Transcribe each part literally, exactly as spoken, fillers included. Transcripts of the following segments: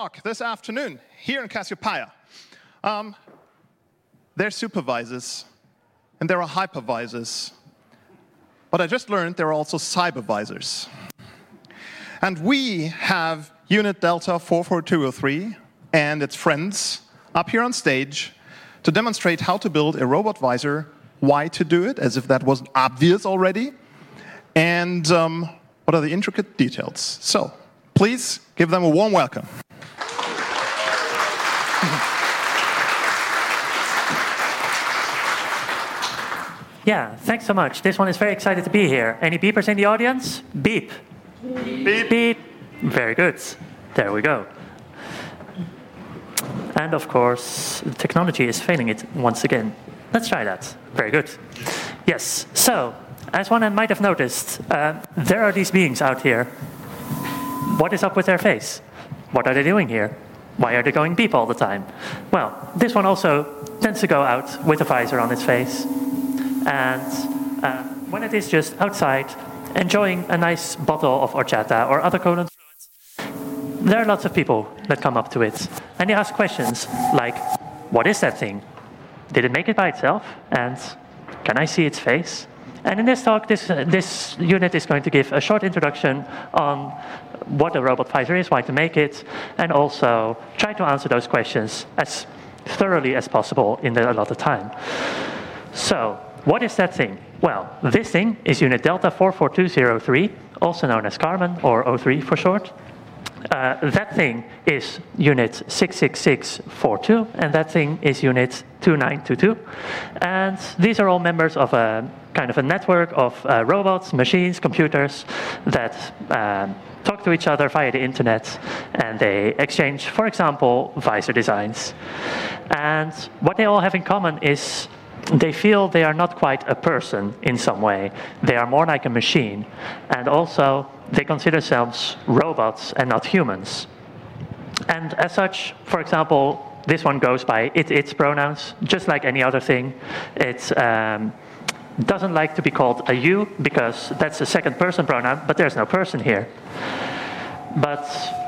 talk this afternoon here in Cassiopeia. Um, they're supervisors, and there are hypervisors. But I just learned there are also cybervisors. And we have Unit Delta four four two zero three and its friends up here on stage to demonstrate how to build a robot visor, why to do it, as if that wasn't obvious already, and um, what are the intricate details. So, please give them a warm welcome. Yeah, thanks so much. This one is very excited to be here. Any beepers in the audience? Beep. Beep. Beep. Very good. There we go. And of course, the technology is failing it once again. Let's try that. Very good. Yes, so, as one might have noticed, uh, there are these beings out here. What is up with their face? What are they doing here? Why are they going beep all the time? Well, this one also tends to go out with a visor on its face. And uh, when it is just outside, enjoying a nice bottle of horchata or other cold fluids, there are lots of people that come up to it. And they ask questions like, what is that thing? Did it make it by itself? And can I see its face? And in this talk, this, uh, this unit is going to give a short introduction on what a robot visor is, why to make it, and also try to answer those questions as thoroughly as possible in the allotted time. So, what is that thing? Well, this thing is Unit Delta four four two zero three, also known as Carmen, or O three for short. Uh, that thing is Unit six six six four two, and that thing is Unit two nine two two. And these are all members of a kind of a network of uh, robots, machines, computers that um, talk to each other via the internet, and they exchange, for example, visor designs. And what they all have in common is they feel they are not quite a person in some way. They are more like a machine. And also, they consider themselves robots and not humans. And as such, for example, this one goes by it, its pronouns, just like any other thing. It um, doesn't like to be called a you, because that's a second person pronoun, but there's no person here. But,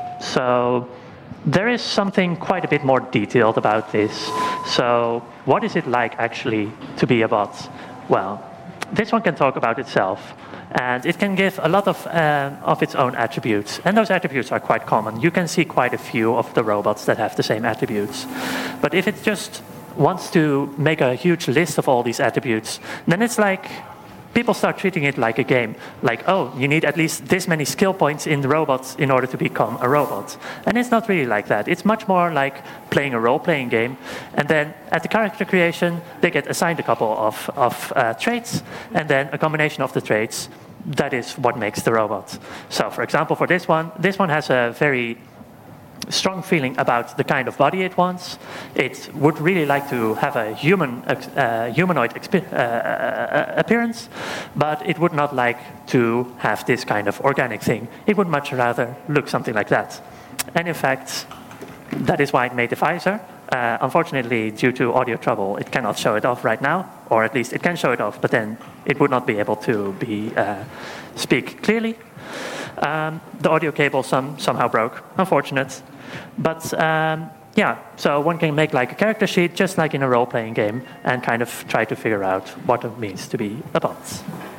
so, there is something quite a bit more detailed about this. So, what is it like actually to be a bot? Well, this one can talk about itself, and it can give a lot of, uh, of its own attributes. And those attributes are quite common. You can see quite a few of the robots that have the same attributes. But if it just wants to make a huge list of all these attributes, then it's like people start treating it like a game. Like, oh, you need at least this many skill points in the robots in order to become a robot. And it's not really like that. It's much more like playing a role-playing game. And then at the character creation, they get assigned a couple of, of uh, traits, and then a combination of the traits, that is what makes the robot. So, for example, for this one, this one has a very strong feeling about the kind of body it wants. It would really like to have a human, uh, humanoid expi- uh, uh, appearance, but it would not like to have this kind of organic thing. It would much rather look something like that. And in fact, that is why it made the visor. Uh, unfortunately, due to audio trouble, it cannot show it off right now, or at least it can show it off, but then it would not be able to be uh, speak clearly. Um, the audio cable some, somehow broke, unfortunate. But um, yeah, so one can make like a character sheet, just like in a role-playing game, and kind of try to figure out what it means to be a bot.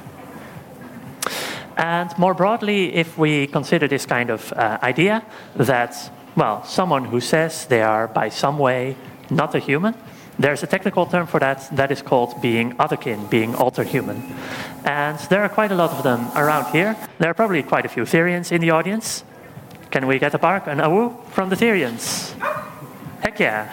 And more broadly, if we consider this kind of uh, idea that, well, someone who says they are by some way not a human, there's a technical term for that that is called being otherkin, being alter-human. And there are quite a lot of them around here. There are probably quite a few Therians in the audience. Can we get a bark, an awoo from the Therians? Heck yeah.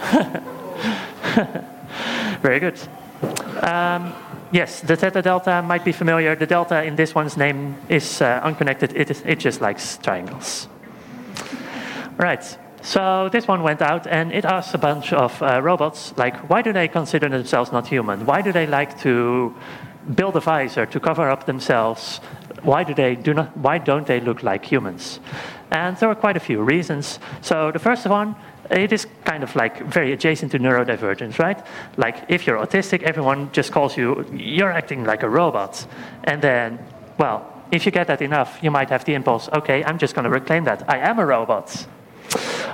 Very good. Um, yes, the Theta Delta might be familiar. The delta in this one's name is uh, unconnected. It, is, it just likes triangles. Right. So this one went out and it asked a bunch of uh, robots, like, why do they consider themselves not human? Why do they like to build a visor to cover up themselves? Why do they do not? Why don't they look like humans? And there were quite a few reasons. So the first one, it is kind of like very adjacent to neurodivergence, right? Like if you're autistic, everyone just calls you, you're acting like a robot. And then, well, if you get that enough, you might have the impulse, okay, I'm just going to reclaim that. I am a robot.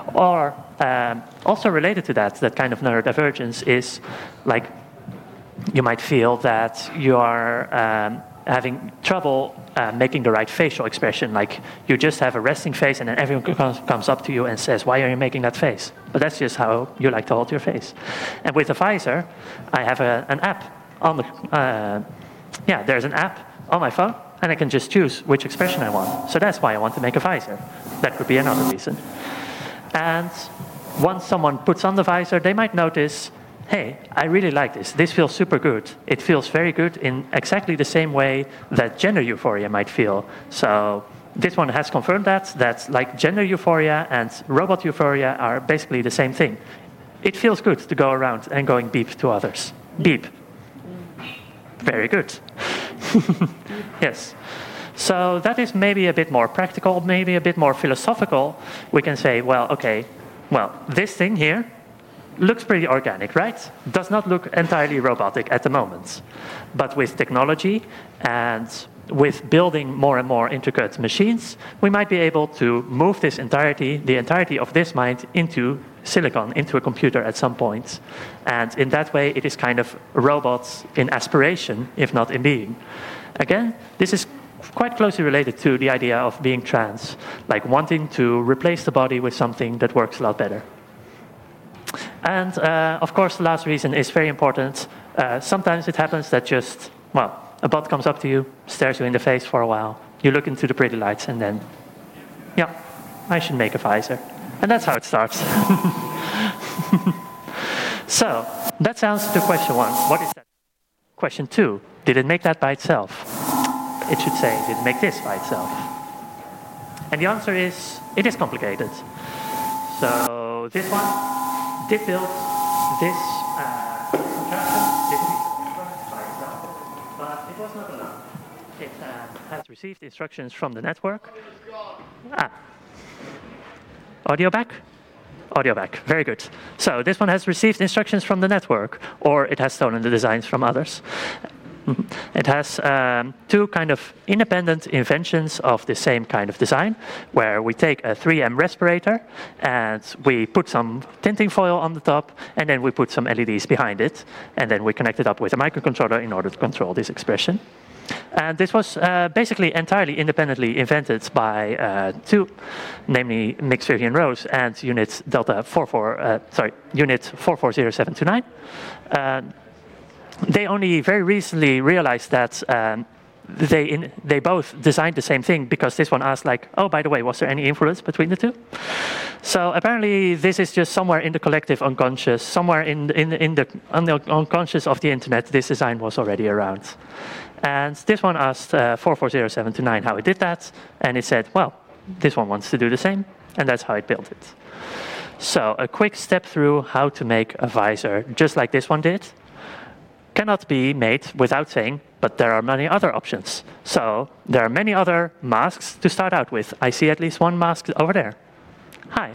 Or um, also related to that, that kind of neurodivergence is like you might feel that you are um, having trouble uh, making the right facial expression. Like you just have a resting face and then everyone comes, comes up to you and says, why are you making that face? But that's just how you like to hold your face. And with the visor, I have a, an app on the, uh, yeah, there's an app on my phone and I can just choose which expression I want. So that's why I want to make a visor. That could be another reason. And once someone puts on the visor, they might notice, hey, I really like this. This feels super good. It feels very good in exactly the same way that gender euphoria might feel. So this one has confirmed that, that like gender euphoria and robot euphoria are basically the same thing. It feels good to go around and going beep to others. Beep. Very good. Yes. So that is maybe a bit more practical, maybe a bit more philosophical. We can say, well, okay, well, this thing here looks pretty organic, right? Does not look entirely robotic at the moment. But with technology and with building more and more intricate machines, we might be able to move this entirety, the entirety of this mind into silicon, into a computer at some point. And in that way, it is kind of robots in aspiration, if not in being. Again, this is quite closely related to the idea of being trans, like wanting to replace the body with something that works a lot better. And uh, of course, the last reason is very important. Uh, sometimes it happens that just, well, a bot comes up to you, stares you in the face for a while, you look into the pretty lights, and then, yeah, I should make a visor. And that's how it starts. So, that's the answer to question one. What is that? Question two, did it make that by itself? It should say, did it make this by itself? And the answer is, it is complicated. So, this one did build this uh, contraption, did it by itself, but it was not alone. It uh, has received instructions from the network. Ah. Audio back? Audio back, very good. So this one has received instructions from the network, or it has stolen the designs from others. It has um, two kind of independent inventions of the same kind of design, where we take a three M respirator and we put some tinting foil on the top, and then we put some L E Ds behind it, and then we connect it up with a microcontroller in order to control this expression. And this was uh, basically entirely independently invented by uh, two, namely Mix Vivian Rose and Unit Delta four four, uh, sorry, Unit four four zero seven two nine. Uh, they only very recently realized that um, they in, they both designed the same thing, because this one asked like, oh, by the way, was there any influence between the two? So apparently this is just somewhere in the collective unconscious, somewhere in in in the, in the unconscious of the internet. This design was already around. And this one asked uh, four four zero seven two nine how it did that, and it said, well, this one wants to do the same, and that's how it built it. So a quick step through how to make a visor, just like this one did, cannot be made without saying, but there are many other options. So there are many other masks to start out with. I see at least one mask over there. Hi.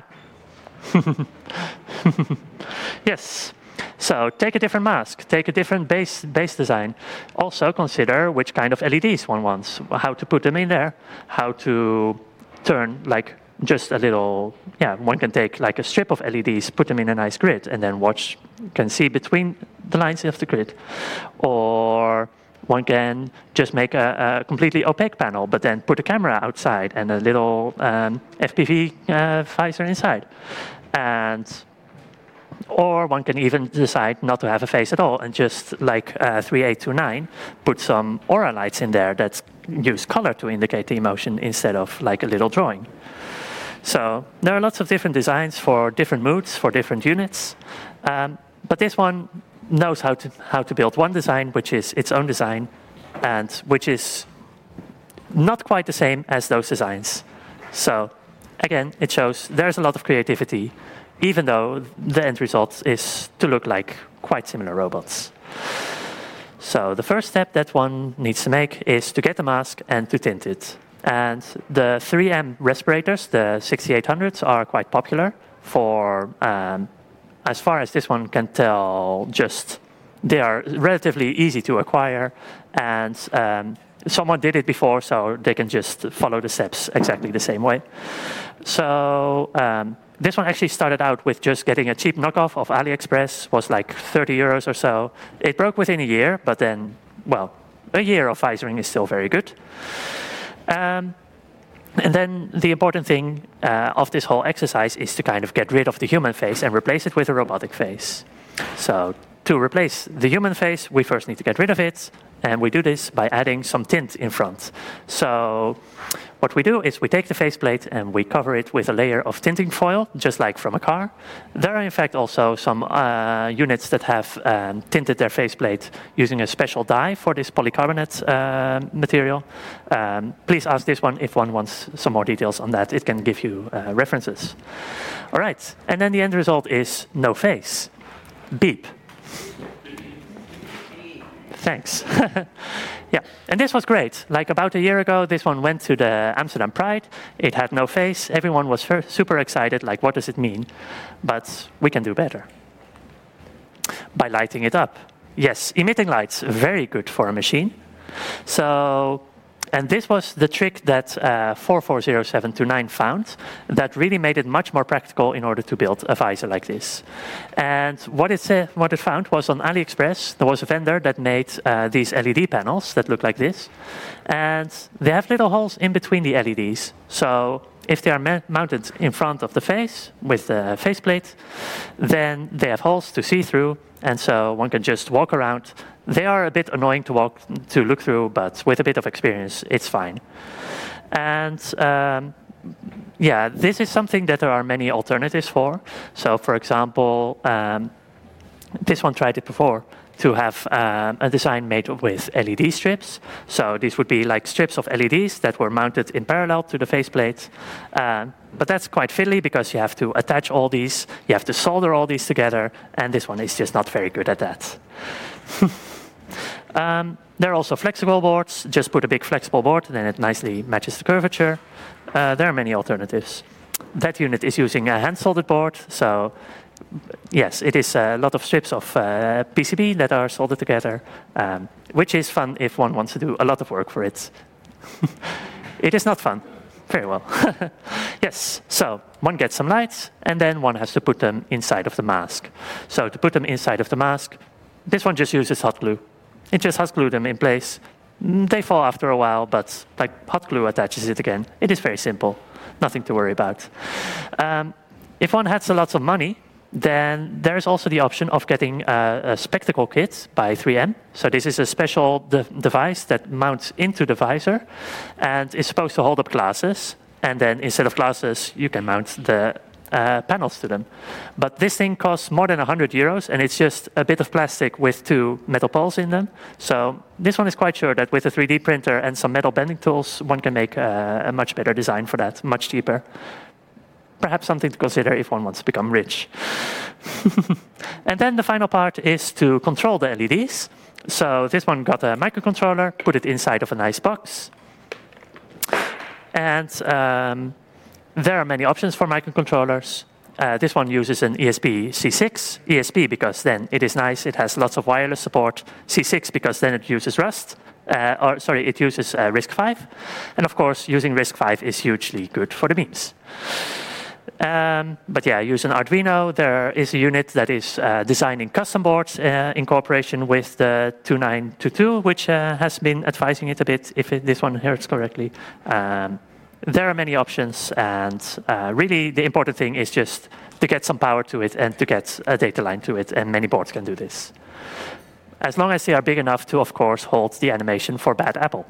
Yes. So take a different mask, take a different base, base design. Also consider which kind of L E Ds one wants, how to put them in there, how to turn like just a little, yeah, one can take like a strip of L E Ds, put them in a nice grid, and then watch, can see between the lines of the grid. Or one can just make a, a completely opaque panel, but then put a camera outside and a little um, F P V uh, visor inside. And or one can even decide not to have a face at all and just, like uh, three eight two nine, put some aura lights in there that use color to indicate the emotion instead of like a little drawing. So there are lots of different designs for different moods, for different units. Um, but this one knows how to, how to build one design, which is its own design, and which is not quite the same as those designs. So again, it shows there's a lot of creativity, even though the end result is to look like quite similar robots. So the first step that one needs to make is to get the mask and to tint it. And the three M respirators, the sixty-eight hundreds, are quite popular for, um, as far as this one can tell, just they are relatively easy to acquire, and um, someone did it before, so they can just follow the steps exactly the same way. So um, this one actually started out with just getting a cheap knockoff of AliExpress, was like thirty euros or so. It broke within a year, but then, well, a year of visoring is still very good. Um, and then the important thing uh, of this whole exercise is to kind of get rid of the human face and replace it with a robotic face. So to replace the human face, we first need to get rid of it. And we do this by adding some tint in front. So what we do is we take the faceplate and we cover it with a layer of tinting foil, just like from a car. There are in fact also some uh, units that have um, tinted their faceplate using a special dye for this polycarbonate uh, material. Um, please ask this one if one wants some more details on that. It can give you uh, references. All right, and then the end result is no face. Beep. Thanks. Yeah, and this was great. Like about a year ago, this one went to the Amsterdam Pride. It had no face. Everyone was super excited, like, what does it mean? But we can do better. By lighting it up. Yes, emitting lights, very good for a machine. So, and this was the trick that uh, four four zero seven two nine found that really made it much more practical in order to build a visor like this. And what it, uh, what it found was on AliExpress, there was a vendor that made uh, these L E D panels that look like this. And they have little holes in between the L E Ds. So if they are mounted in front of the face with the faceplate, then they have holes to see through. And so one can just walk around. They are a bit annoying to walk to look through, but with a bit of experience, it's fine. And um, yeah, this is something that there are many alternatives for. So, for example, um, this one tried it before to have um, a design made with L E D strips. So these would be like strips of L E Ds that were mounted in parallel to the faceplate. Um, but that's quite fiddly because you have to attach all these, you have to solder all these together, and this one is just not very good at that. um, there are also flexible boards. Just put a big flexible board, then it nicely matches the curvature. Uh, there are many alternatives. That unit is using a hand-soldered board, so yes, it is a lot of strips of uh, P C B that are soldered together, um, which is fun if one wants to do a lot of work for it. It is not fun. Very well. Yes, so one gets some lights, and then one has to put them inside of the mask. So to put them inside of the mask, this one just uses hot glue. It just hot glue them in place. They fall after a while, but like hot glue attaches it again. It is very simple. Nothing to worry about. Um, if one has a lot of money, then there's also the option of getting a, a spectacle kit by three M. So this is a special de device that mounts into the visor and is supposed to hold up glasses. And then instead of glasses, you can mount the uh, panels to them. But this thing costs more than one hundred euros, and it's just a bit of plastic with two metal poles in them. So this one is quite sure that with a three D printer and some metal bending tools, one can make a, a much better design for that, much cheaper. Perhaps something to consider if one wants to become rich. And then the final part is to control the L E Ds. So this one got a microcontroller, put it inside of a nice box. And um, there are many options for microcontrollers. Uh, this one uses an E S P C six. E S P because then it is nice, it has lots of wireless support. C six because then it uses Rust. Uh, or sorry, it uses uh, RISC five. And of course, using RISC five is hugely good for the beams. Um, but yeah, use an Arduino. There is a unit that is uh, designing custom boards uh, in cooperation with the two nine two two, which uh, has been advising it a bit, if it, this one hears correctly. Um, there are many options, and uh, really the important thing is just to get some power to it and to get a data line to it, and many boards can do this. As long as they are big enough to, of course, hold the animation for bad Apple.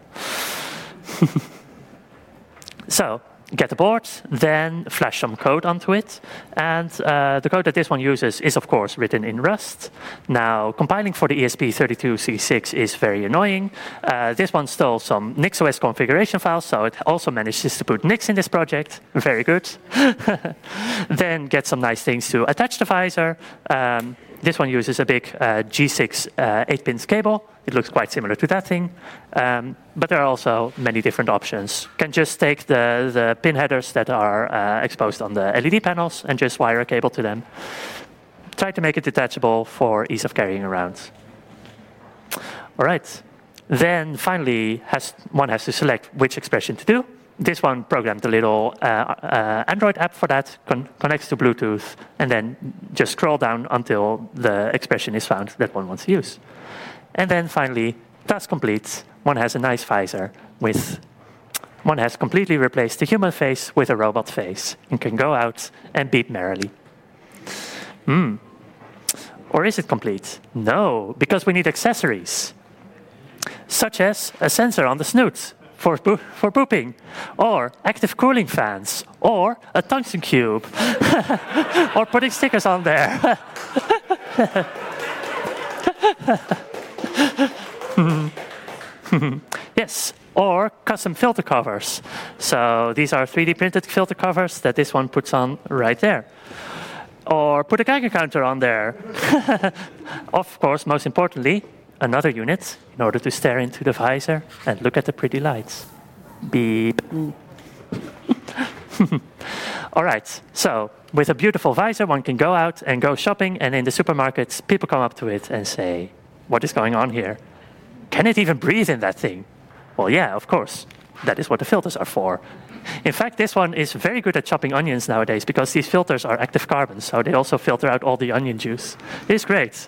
So, get the board, then flash some code onto it. And uh, the code that this one uses is, of course, written in Rust. Now, compiling for the E S P thirty-two C six is very annoying. Uh, this one stole some NixOS configuration files, so it also manages to put Nix in this project. Very good. Then get some nice things to attach the visor. Um, This one uses a big uh, G six uh, eight pins cable. It looks quite similar to that thing. Um, but there are also many different options. You can just take the, the pin headers that are uh, exposed on the L E D panels and just wire a cable to them. Try to make it detachable for ease of carrying around. All right. Then finally, has, one has to select which expression to do. this one programmed a little uh, uh, Android app for that, con connects to Bluetooth, and then just scroll down until the expression is found that one wants to use. And then finally, task complete. One has a nice visor with, one has completely replaced the human face with a robot face and can go out and beep merrily. Hmm. Or is it complete? No, because we need accessories, such as a sensor on the snoot for, bo for booping, or active cooling fans, or a tungsten cube, or putting stickers on there. Yes, or custom filter covers. So these are three D printed filter covers that this one puts on right there. Or put a Geiger counter on there. Of course, most importantly, another unit in order to stare into the visor and look at the pretty lights. Beep. All right, so with a beautiful visor, one can go out and go shopping, and in the supermarkets, people come up to it and say, what is going on here? Can it even breathe in that thing? Well, yeah, of course. That is what the filters are for. In fact, this one is very good at chopping onions nowadays because these filters are active carbon, so they also filter out all the onion juice. It's great.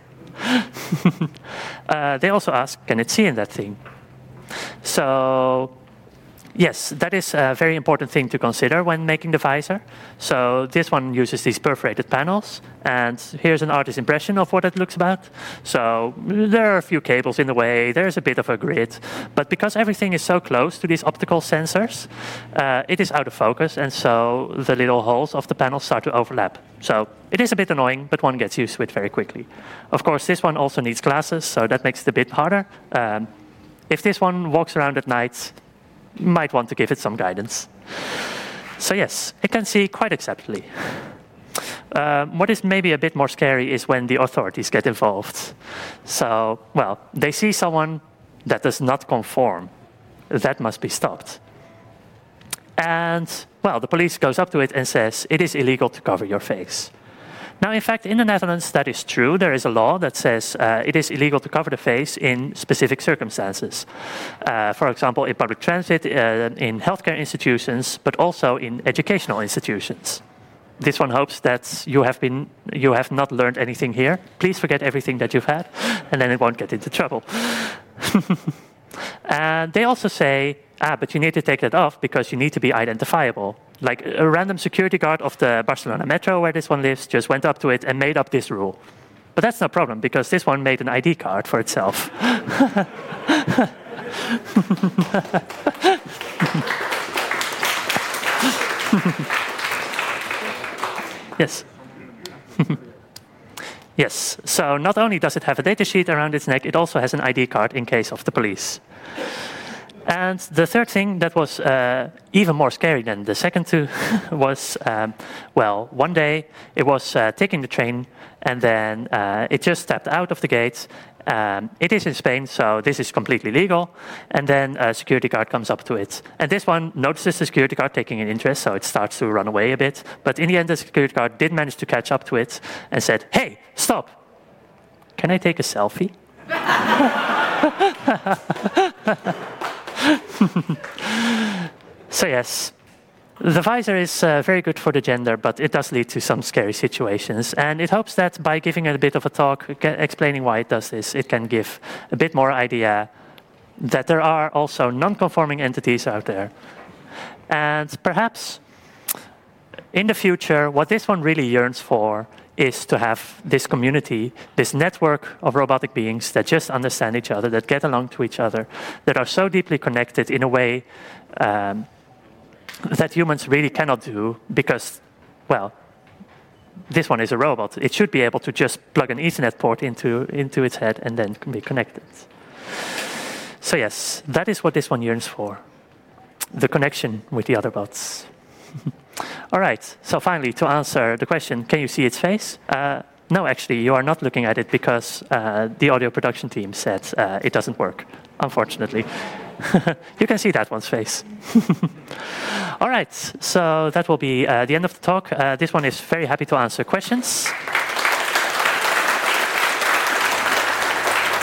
uh, they also ask, can it see in that thing? So, yes, that is a very important thing to consider when making the visor. So this one uses these perforated panels, and here's an artist's impression of what it looks about. So there are a few cables in the way, there's a bit of a grid, but because everything is so close to these optical sensors, uh, it is out of focus, and so the little holes of the panels start to overlap. So it is a bit annoying, but one gets used to it very quickly. Of course, this one also needs glasses, so that makes it a bit harder. Um, if this one walks around at night, you might want to give it some guidance. So yes, it can see quite acceptably. Uh, what is maybe a bit more scary is when the authorities get involved. So, well, they see someone that does not conform. That must be stopped. And, well, the police goes up to it and says, it is illegal to cover your face. Now, in fact, in the Netherlands, that is true. There is a law that says uh, it is illegal to cover the face in specific circumstances. Uh, for example, in public transit, uh, in healthcare institutions, but also in educational institutions. This one hopes that you have been, you have not learned anything here. Please forget everything that you've had, and then it won't get into trouble. And they also say, ah, but you need to take that off because you need to be identifiable. Like a random security guard of the Barcelona Metro, where this one lives, just went up to it and made up this rule. But that's no problem, because this one made an I D card for itself. Yes. Yes, so not only does it have a datasheet around its neck, it also has an I D card in case of the police. And the third thing that was uh, even more scary than the second two was, um, well, one day it was uh, taking the train, and then uh, it just stepped out of the gate. Um, it is in Spain, so this is completely legal. And then a security guard comes up to it. And this one notices the security guard taking an interest, so it starts to run away a bit. But in the end, the security guard did manage to catch up to it and said, hey, stop. Can I take a selfie? So yes, the visor is uh, very good for the gender, but it does lead to some scary situations. And it hopes that by giving it a bit of a talk, explaining why it does this, it can give a bit more idea that there are also non-conforming entities out there. And perhaps in the future, what this one really yearns for is to have this community, this network of robotic beings that just understand each other, that get along to each other, that are so deeply connected in a way um, that humans really cannot do because, well, this one is a robot. It should be able to just plug an Ethernet port into, into its head and then be connected. So yes, that is what this one yearns for, the connection with the other bots. All right, so finally, to answer the question, can you see its face? Uh, no, actually, you are not looking at it because uh, the audio production team said uh, it doesn't work, unfortunately. You can see that one's face. All right, so that will be uh, the end of the talk. Uh, this one is very happy to answer questions.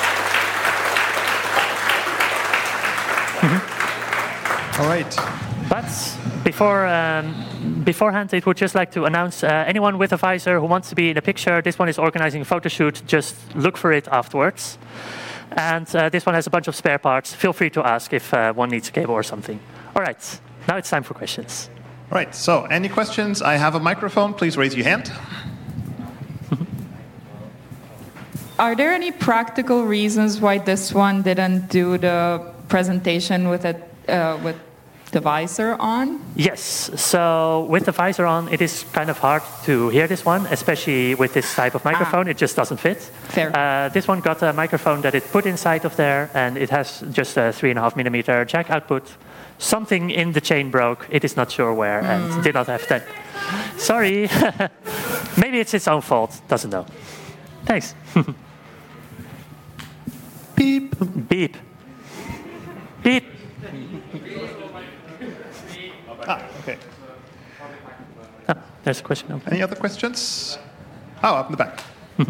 All right. But before, um, beforehand, it would just like to announce uh, anyone with a visor who wants to be in a picture, this one is organizing a photo shoot, just look for it afterwards. And uh, this one has a bunch of spare parts. Feel free to ask if uh, one needs a cable or something. All right, now it's time for questions. All right, so any questions? I have a microphone. Please raise your hand. Are there any practical reasons why this one didn't do the presentation with it uh, with the visor on? Yes, so with the visor on, it is kind of hard to hear this one, especially with this type of microphone. Ah. It just doesn't fit. Fair. Uh, this one got a microphone that it put inside of there, and it has just a three and a half millimeter jack output. Something in the chain broke. It is not sure where, mm. and did not have that. Sorry. Maybe it's its own fault. Doesn't know. Thanks. Beep. Beep. Beep. Ah, okay. Oh, there's a question. Okay. Any other questions? Oh, up in the back.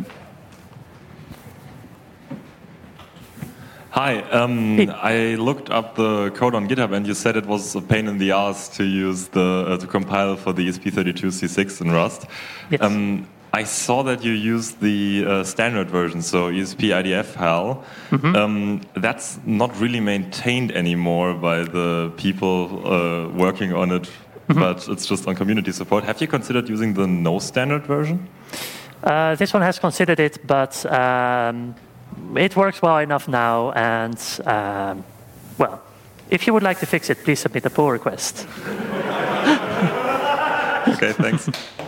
Hi, um, I looked up the code on GitHub, and you said it was a pain in the ass to use the uh, to compile for the E S P thirty-two C six in Rust. Yes. Um, I saw that you used the uh, standard version, so E S P I D F H A L. Mm-hmm. Um, that's not really maintained anymore by the people uh, working on it, mm-hmm. but it's just on community support. Have you considered using the no standard version? Uh, this one has considered it, but um, it works well enough now. And um, well, if you would like to fix it, please submit a pull request. Okay, thanks.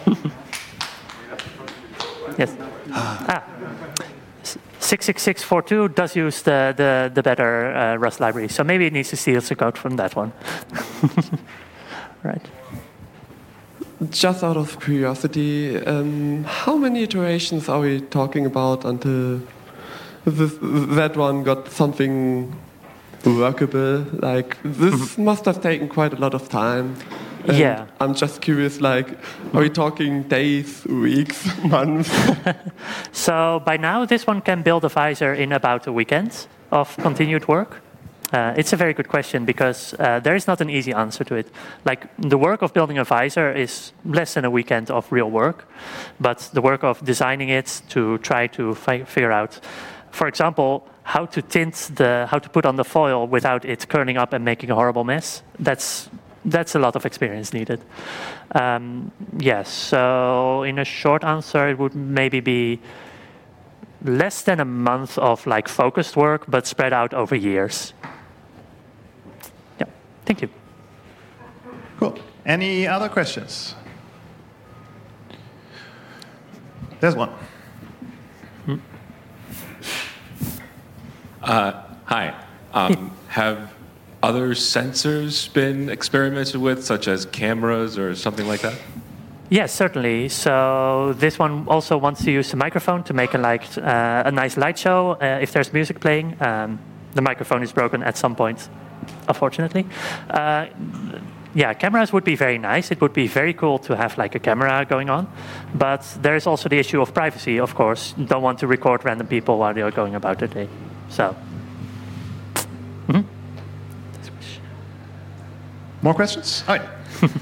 Yes. Ah. six six six four two does use the, the, the better uh, Rust library, so maybe it needs to steal some code from that one. Right. Just out of curiosity, um, how many iterations are we talking about until this, that one got something workable? Like, this must have taken quite a lot of time. And yeah. I'm just curious, like, are we talking days, weeks, months? So by now, this one can build a visor in about a weekend of continued work. Uh, it's a very good question because uh, there is not an easy answer to it. Like, the work of building a visor is less than a weekend of real work, but the work of designing it to try to fi- figure out, for example, how to tint the, how to put on the foil without it curling up and making a horrible mess. That's That's a lot of experience needed. Um, yes, so in a short answer, it would maybe be less than a month of like focused work, but spread out over years. Yeah, thank you. Cool. Any other questions? There's one. Hmm? Uh, hi. Um, have other sensors been experimented with, such as cameras or something like that? Yes, certainly. So this one also wants to use the microphone to make a, like, uh, a nice light show. Uh, if there's music playing, um, the microphone is broken at some point, unfortunately. Uh, yeah, cameras would be very nice. It would be very cool to have like a camera going on. But there is also the issue of privacy, of course. You don't want to record random people while they're going about their day. So. Mm-hmm. More questions? All right.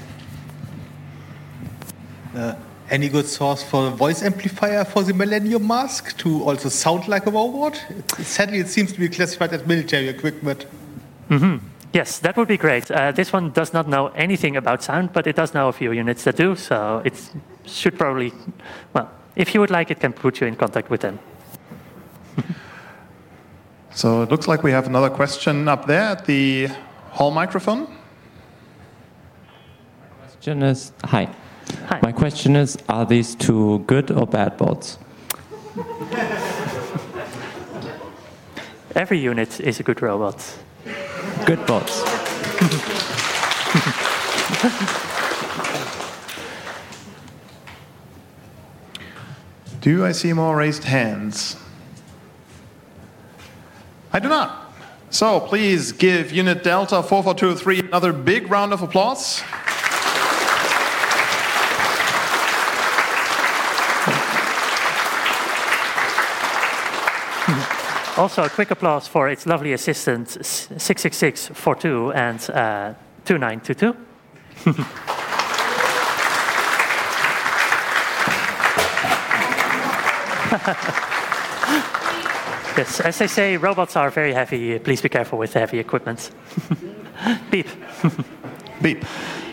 uh, any good source for a voice amplifier for the Millennium Mask to also sound like a robot? It, sadly, it seems to be classified as military equipment. Mm-hmm. Yes, that would be great. Uh, this one does not know anything about sound, but it does know a few units that do, so it should probably, well, if you would like, it can put you in contact with them. So it looks like we have another question up there at the hall microphone. Question is, hi. Hi. My question is, are these two good or bad bots? Every unit is a good robot. Good bots. Do I see more raised hands? I do not. So please give Unit Delta four four two three another big round of applause. Also, a quick applause for its lovely assistant, six six six four two, and uh, two nine two two. Yes, as they say, robots are very heavy. Please be careful with heavy equipment. Beep. Beep.